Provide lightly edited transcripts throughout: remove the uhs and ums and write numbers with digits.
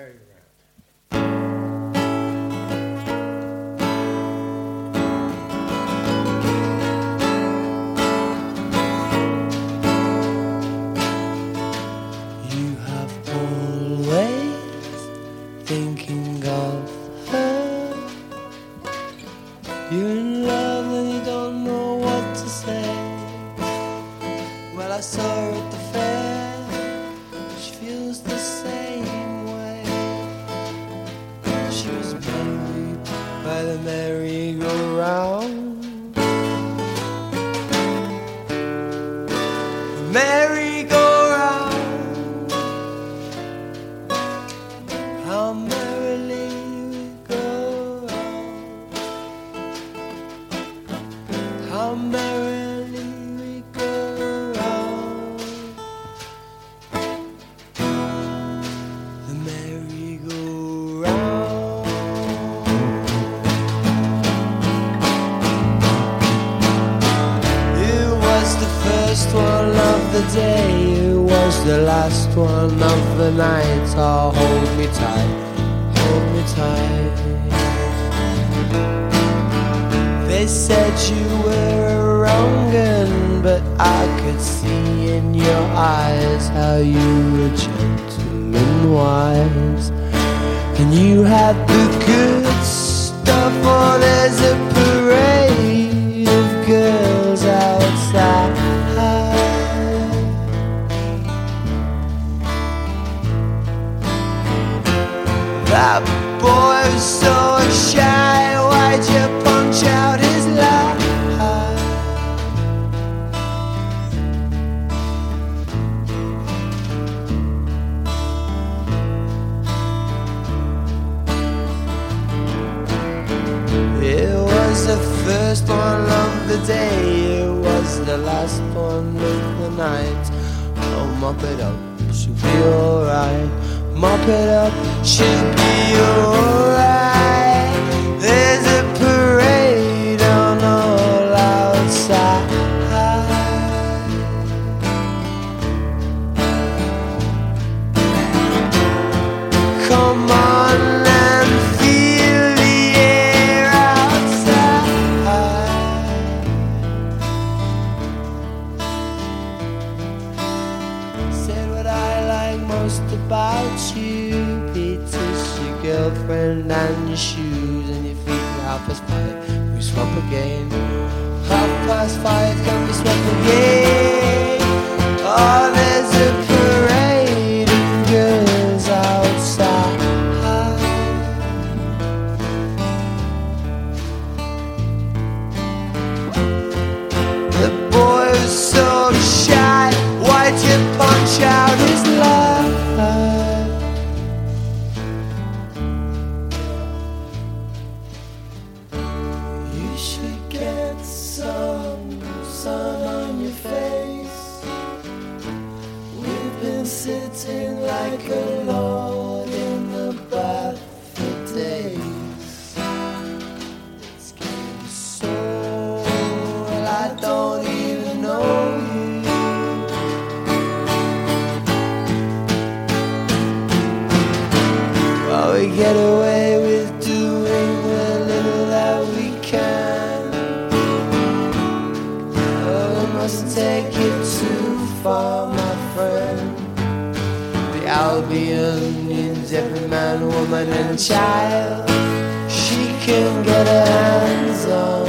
You have always thinking of her. You're in love and you don't know what to say. Well, I saw her at the fair. She feels the same way. She was married by the merry-go-round. Merry-go-round. How merrily we go round. How merrily we go round. The merry-go-round. It was the first one of the day. It was the last one of the night. Oh, hold me tight, hold me tight. They said you were a wrong 'un, but I could see in your eyes how you were gentle and wise. And you had the good stuff. Oh, there's a parade of girls outside. That boy was so shy. Why'd you punch out his lie? It was the first one of the day. It was the last one of the night. Oh, mop it up, she'll be alright. Mop it up, she'll be alright. There's a parade on all outside. Come on and feel the air outside. Said what I like most about you. Peter's your girlfriend and your shoes and your feet. 5:30, we swap again. 5:30 can we swap again? Oh, there's a parade of girls outside. The boy was so shy. Why'd you punch out his lie? You should get some sun on your face. We've been sitting like a lord in the bath for days. It's getting so I don't even know you. Well, we get away with doing the little that we can. Oh, we mustn't take it too far, my friend. The Albion means every man, woman and child she can get her hands on.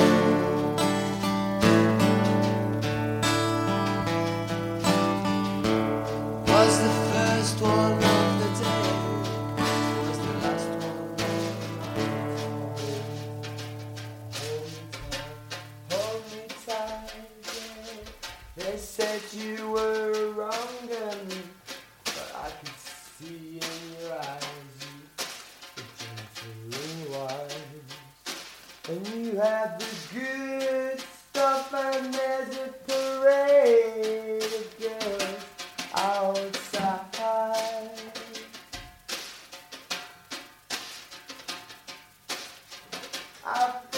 Was the first one of the day. Was the last one of the night. Hold me tight, yeah. They said you were a wrong 'un, but I could see in your eyes you were gentle and wise. And you had the good stuff, and there's a parade of girls outside. I